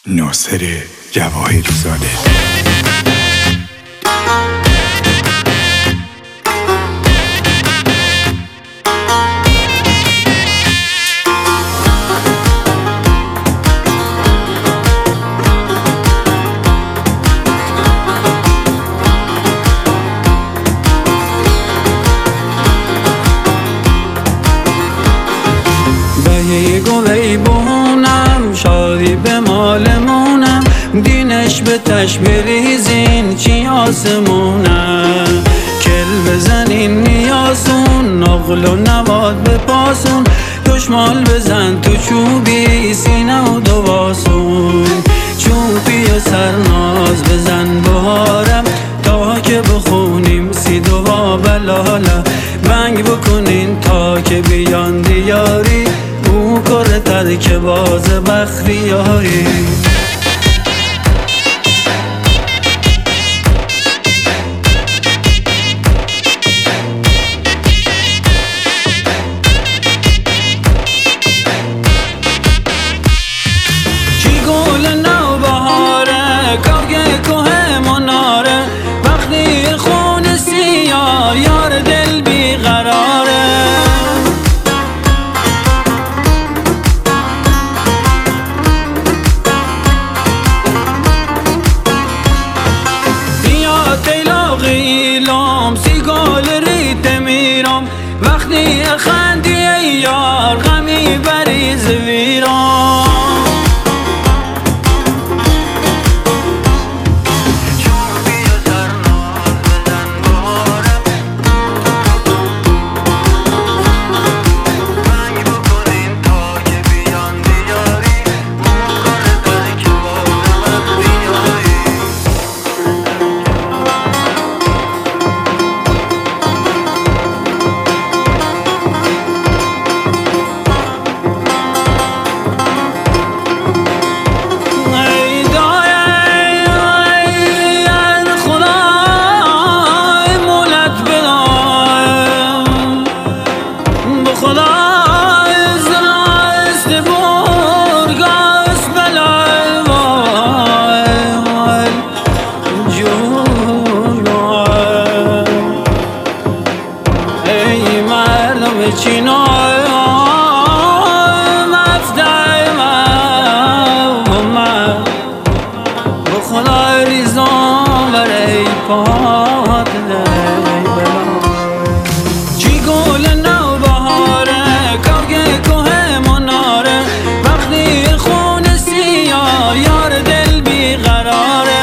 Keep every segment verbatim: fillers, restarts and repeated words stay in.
ناصر جواهری زاده. بهی گوی بونم شادی به مالمونم، دینش به تش بریزین چی آسمونم. کل بزنین نیازون نقل و نواد به پاسون، دشمال بزن تو چوبی سینه و دواسون. چوبی و سرناز بزن بهارم تا که بخونیم سی دوا بلالا. بنگ بکنین تا که بیان دیاری، او کره ترک باز بختیاری. چی گل نو بهاره کاغه کوه مناره، وقتی خون سیاه یار دل بیقراره. قیلام سی گل ریت میرم، وقتی خندی یار غمی بریز ویرام. چینا مفتای من با خدا ریزان برای پات چی گل نو بهاره کاغه کوه مناره، وقتی خون سیاه یار دل بیقراره.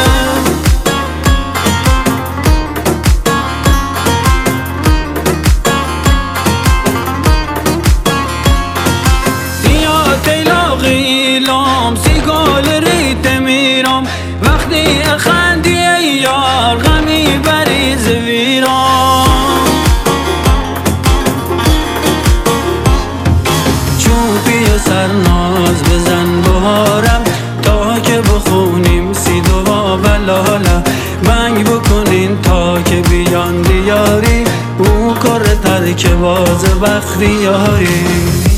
قیلام سی گل ریت میرم، وقتی خندی یار غمی بریز ویرام. چوبی و سرناز بزن بهارم تا که بخونیم سی دوا بلالا. بنگ بکنین تا که بیان دیاری، او کره ترک باز بختیاری.